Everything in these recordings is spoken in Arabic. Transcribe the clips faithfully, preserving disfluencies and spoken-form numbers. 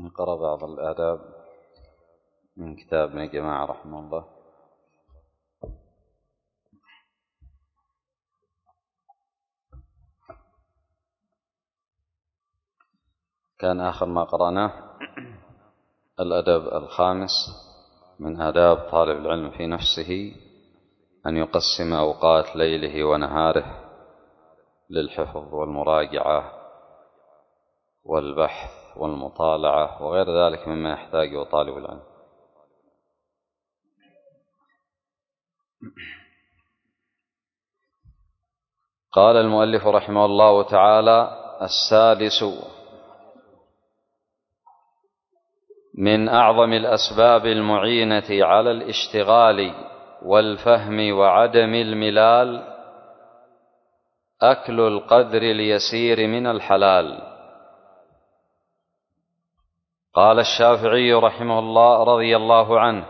نقرأ بعض الآداب من كتاب ابن جماعة رحمه الله. كان آخر ما قرأناه الأدب الخامس من آداب طالب العلم في نفسه أن يقسم أوقات ليله ونهاره للحفظ والمراجعة والبحث والمطالعة وغير ذلك مما يحتاجه طالب العلم. قال المؤلف رحمه الله تعالى: السادس من أعظم الأسباب المعينة على الاشتغال والفهم وعدم الملال أكل القدر اليسير من الحلال. قال الشافعي رحمه الله رضي الله عنه: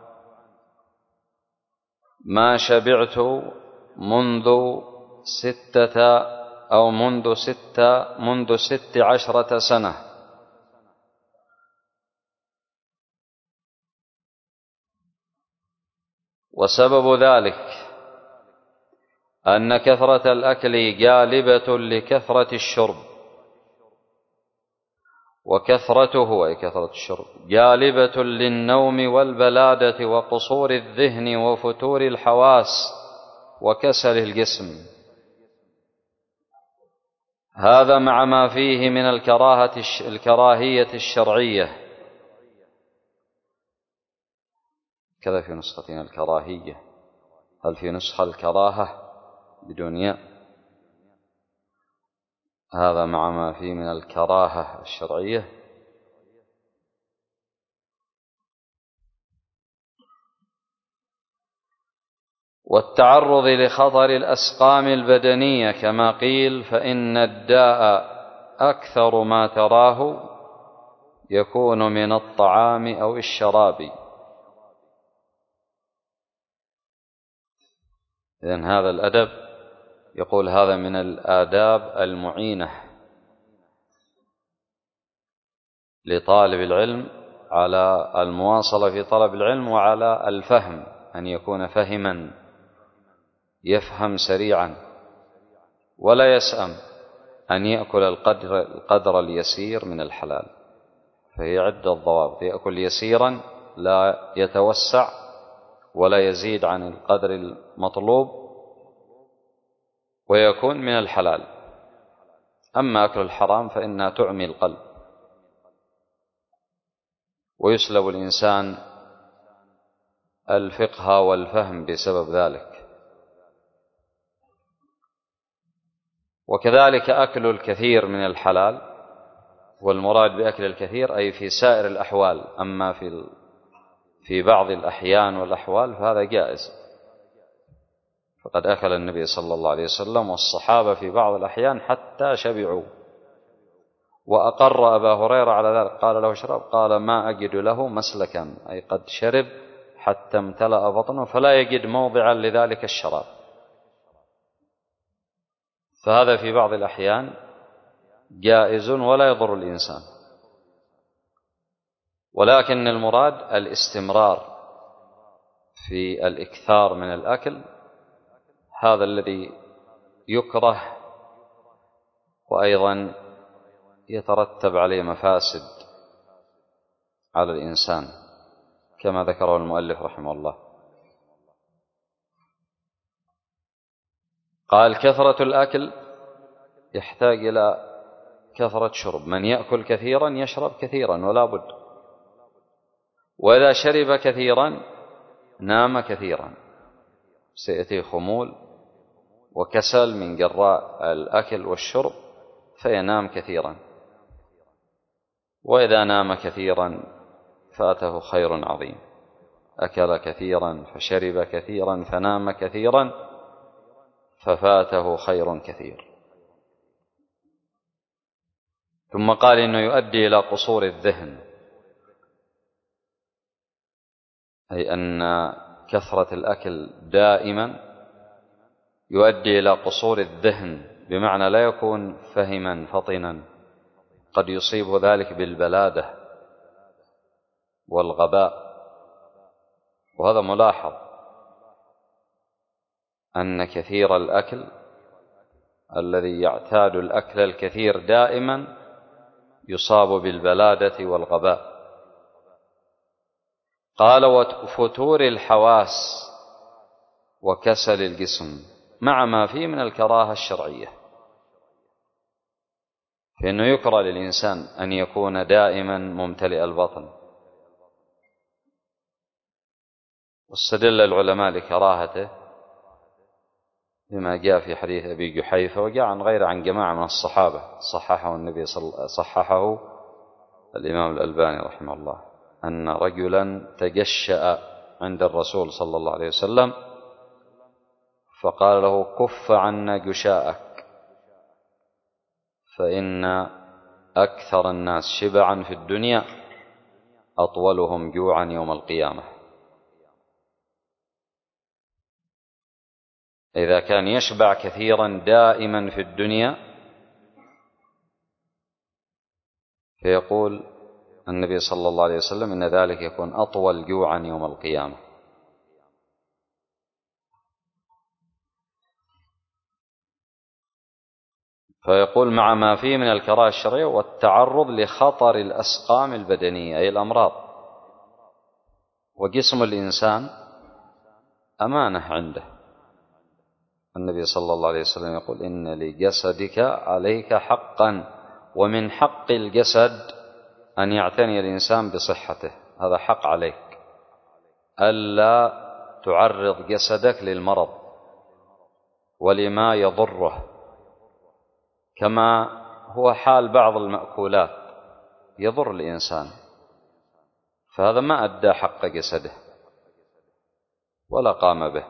ما شبعت منذ ستة أو منذ ستة منذ ست عشرة سنة، وسبب ذلك أن كثرة الأكل جالبة لكثرة الشرب، وكثرته أي كثرة الشرب جالبة للنوم والبلادة وقصور الذهن وفتور الحواس وكسل الجسم. هذا مع ما فيه من الكراهة الكراهية الشرعية. كذا في نسختنا الكراهية، هل في نسخة الكراهة بدون ياء؟ هذا مع ما فيه من الكراهة الشرعية. والتعرض لخطر الأسقام البدنية كما قيل: فإن الداء أكثر ما تراه يكون من الطعام أو الشراب. إذن هذا الأدب يقول هذا من الآداب المعينة لطالب العلم على المواصلة في طلب العلم وعلى الفهم، أن يكون فهما يفهم سريعا ولا يسأم أن يأكل القدر, القدر اليسير من الحلال. فهي عدة ضوابط: يأكل يسيرا لا يتوسع ولا يزيد عن القدر المطلوب، ويكون من الحلال. أما أكل الحرام فإنها تعمي القلب ويسلب الإنسان الفقه والفهم بسبب ذلك. وكذلك أكل الكثير من الحلال، والمراد بأكل الكثير أي في سائر الأحوال، أما في في بعض الأحيان والأحوال فهذا جائز. فقد أكل النبي صلى الله عليه وسلم والصحابة في بعض الأحيان حتى شبعوا، وأقر أبا هريرة على ذلك، قال له: شرب؟ قال: ما أجد له مسلكا، أي قد شرب حتى امتلأ بطنه فلا يجد موضعا لذلك الشراب. فهذا في بعض الأحيان جائز ولا يضر الإنسان، ولكن المراد الاستمرار في الإكثار من الأكل، هذا الذي يكره وأيضا يترتب عليه مفاسد على الإنسان كما ذكره المؤلف رحمه الله. قال: كثرة الأكل يحتاج إلى كثرة شرب. من يأكل كثيرا يشرب كثيرا ولا بد، وإذا شرب كثيرا نام كثيرا، سيأتي خمول وكسل من جراء الأكل والشرب فينام كثيرا، وإذا نام كثيرا فاته خير عظيم. أكل كثيرا فشرب كثيرا فنام كثيرا ففاته خير كثير. ثم قال إنه يؤدي إلى قصور الذهن، أي أن كثرة الأكل دائما يؤدي إلى قصور الذهن، بمعنى لا يكون فهما فطنا، قد يصيب ذلك بالبلادة والغباء. وهذا ملاحظ أن كثير الأكل الذي يعتاد الأكل الكثير دائما يصاب بالبلادة والغباء. قال وفتور الحواس وكسل الجسم مع ما فيه من الكراهة الشرعية، فإنه يكره للإنسان أن يكون دائما ممتلئ البطن. واستدل العلماء لكراهته بما جاء في حديث أبي جحيفة، وجاء عن غير عن جماعة من الصحابة، صححه النبي صل... صححه الإمام الألباني رحمه الله، أن رجلا تجشأ عند الرسول صلى الله عليه وسلم فقال له كف عنا جشاءك فإن أكثر الناس شبعا في الدنيا أطولهم جوعا يوم القيامة. إذا كان يشبع كثيرا دائما في الدنيا، فيقول النبي صلى الله عليه وسلم إن ذلك يكون أطول جوعا يوم القيامة. فيقول مع ما فيه من الكراهة الشرعية والتعرض لخطر الأسقام البدنية أي الأمراض. وجسم الإنسان أمانة عنده، النبي صلى الله عليه وسلم يقول إن لجسدك عليك حقا، ومن حق الجسد أن يعتني الإنسان بصحته، هذا حق عليك، ألا تعرض جسدك للمرض ولما يضره، كما هو حال بعض المأكولات يضر الإنسان، فهذا ما أدى حق جسده ولا قام به.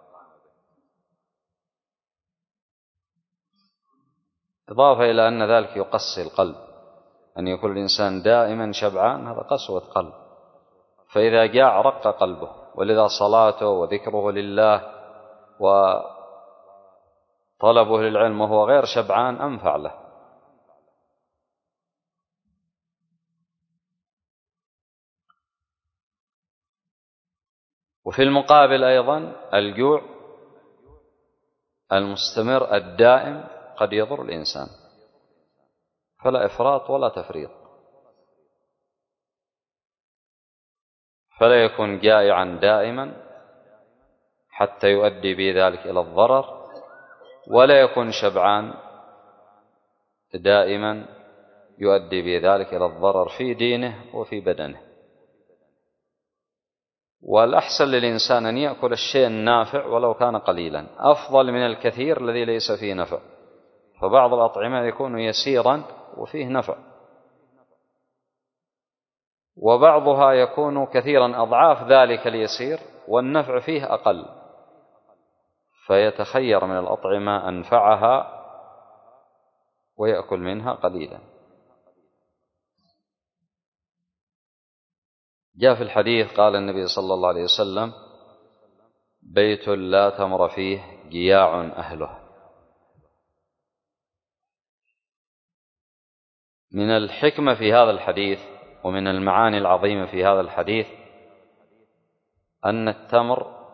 إضافة إلى أن ذلك يقسي القلب، أن يكون الإنسان دائما شبعان هذا قسوة قلب، فإذا جاع رق قلبه، ولذا صلاته وذكره لله وطلبه للعلم وهو غير شبعان أنفع له. وفي المقابل أيضا الجوع المستمر الدائم قد يضر الإنسان، فلا إفراط ولا تفريط، فلا يكون جائعا دائما حتى يؤدي بذلك إلى الضرر، ولا يكون شبعان دائما يؤدي بذلك إلى الضرر في دينه وفي بدنه. والأحسن للإنسان أن يأكل الشيء النافع ولو كان قليلا، أفضل من الكثير الذي ليس فيه نفع، فبعض الأطعمة يكون يسيرا وفيه نفع، وبعضها يكون كثيرا أضعاف ذلك اليسير والنفع فيه أقل، فيتخير من الأطعمة أنفعها ويأكل منها قليلا. جاء في الحديث قال النبي صلى الله عليه وسلم بيت لا تمر فيه جياع أهله. من الحكمة في هذا الحديث ومن المعاني العظيمة في هذا الحديث أن التمر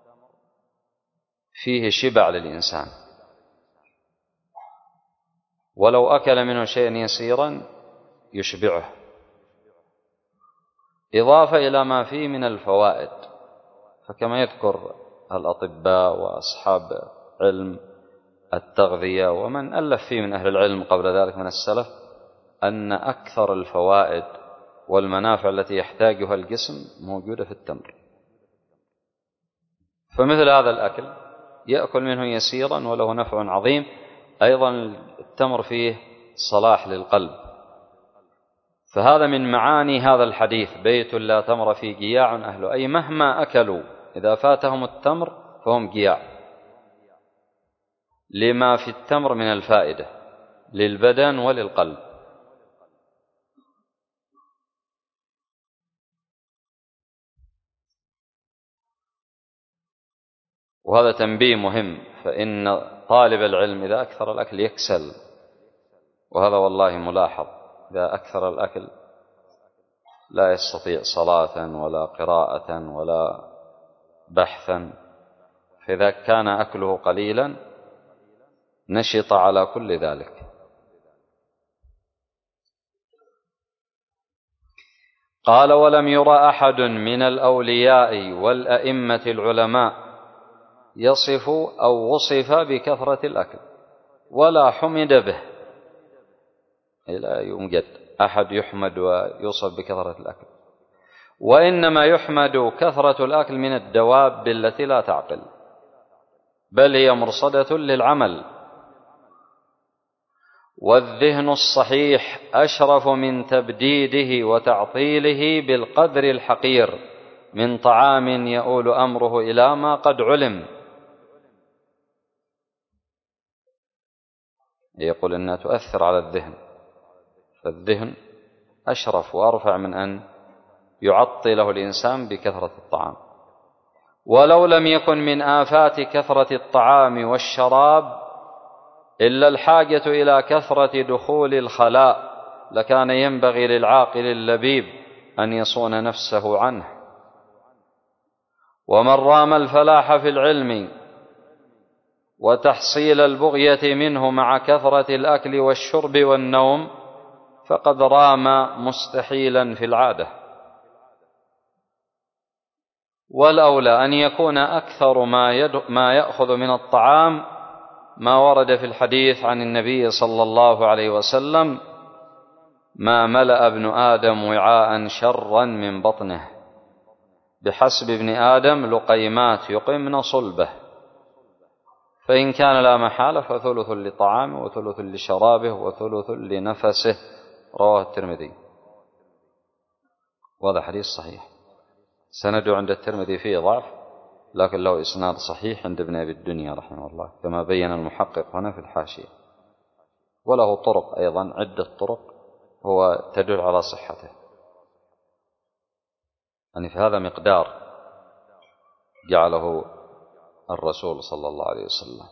فيه شبع للإنسان، ولو أكل منه شيئا يسيرا يشبعه، إضافة إلى ما فيه من الفوائد. فكما يذكر الأطباء وأصحاب علم التغذية ومن ألف فيه من أهل العلم قبل ذلك من السلف، أن أكثر الفوائد والمنافع التي يحتاجها الجسم موجودة في التمر. فمثل هذا الأكل يأكل منه يسيرا وله نفع عظيم. أيضا التمر فيه صلاح للقلب، فهذا من معاني هذا الحديث بيت لا تمر فيه جياع أهله، أي مهما أكلوا إذا فاتهم التمر فهم جياع، لما في التمر من الفائدة للبدن وللقلب. وهذا تنبيه مهم، فإن طالب العلم إذا أكثر الأكل يكسل، وهذا والله ملاحظ، إذا أكثر الأكل لا يستطيع صلاة ولا قراءة ولا بحثا، فإذا كان أكله قليلا نشط على كل ذلك. قال: ولم ير أحد من الأولياء والأئمة العلماء يصف أو وصف بكثرة الأكل ولا حمد به. لا يوجد أحد يحمد ويوصف بكثرة الأكل، وإنما يحمد كثرة الأكل من الدواب التي لا تعقل، بل هي مرصدة للعمل. والذهن الصحيح أشرف من تبديده وتعطيله بالقدر الحقير من طعام يؤول أمره إلى ما قد علم. يقول إنها تؤثر على الذهن، فالذهن أشرف وأرفع من أن يعطله الإنسان بكثرة الطعام. ولو لم يكن من آفات كثرة الطعام والشراب إلا الحاجة إلى كثرة دخول الخلاء لكان ينبغي للعاقل اللبيب أن يصون نفسه عنه. ومن رام الفلاح في العلم وتحصيل البغية منه مع كثرة الأكل والشرب والنوم فقد رام مستحيلا في العادة. والأولى أن يكون أكثر ما, ما يأخذ من الطعام ما ورد في الحديث عن النبي صلى الله عليه وسلم: ما ملأ ابن آدم وعاء شرا من بطنه، بحسب ابن آدم لقيمات يقمن صلبه، فإن كان لا محالة فثلث لطعامه وثلث لشرابه وثلث لنفسه. رواه الترمذي. وهذا حديث صحيح، سنده عند الترمذي فيه ضعف، لكن له إسناد صحيح عند ابن أبي الدنيا رحمه الله، كما بين المحقق هنا في الحاشية. وله طرق أيضا، عدة طرق هو تدل على صحته. يعني في هذا مقدار جعله الرسول صلى الله عليه وسلم.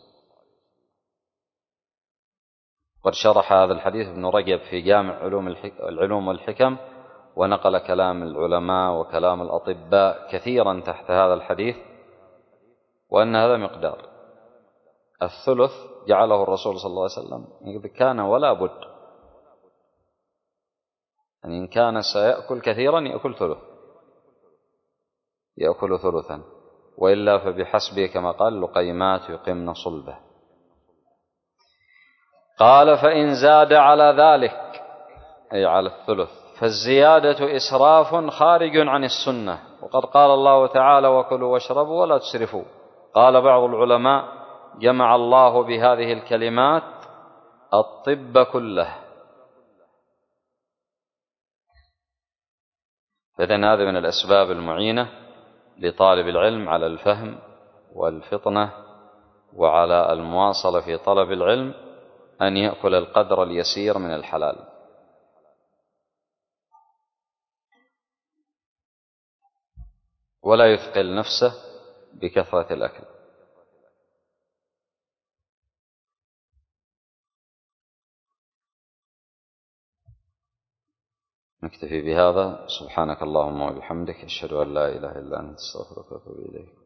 قد شرح هذا الحديث ابن رجب في جامع العلوم والحكم، ونقل كلام العلماء وكلام الأطباء كثيرا تحت هذا الحديث، وأن هذا مقدار الثلث جعله الرسول صلى الله عليه وسلم إذا كان ولا بد. يعني إن كان سيأكل كثيرا يأكل ثلث، يأكل ثلثا، وإلا فبحسبه كما قال لقيمات يقمن صلبه. قال: فإن زاد على ذلك أي على الثلث فالزيادة إسراف خارج عن السنة، وقد قال الله تعالى: وكلوا واشربوا ولا تسرفوا. قال بعض العلماء: جمع الله بهذه الكلمات الطب كله. فإذن هذا من الأسباب المعينة لطالب العلم على الفهم والفطنة وعلى المواصلة في طلب العلم أن يأكل القدر اليسير من الحلال. ولا يثقل نفسه بكثرة الأكل. نكتفي بهذا. سبحانك اللهم وبحمدك، أشهد أن لا إله إلا أنت، أستغفرك وأتوب إليك.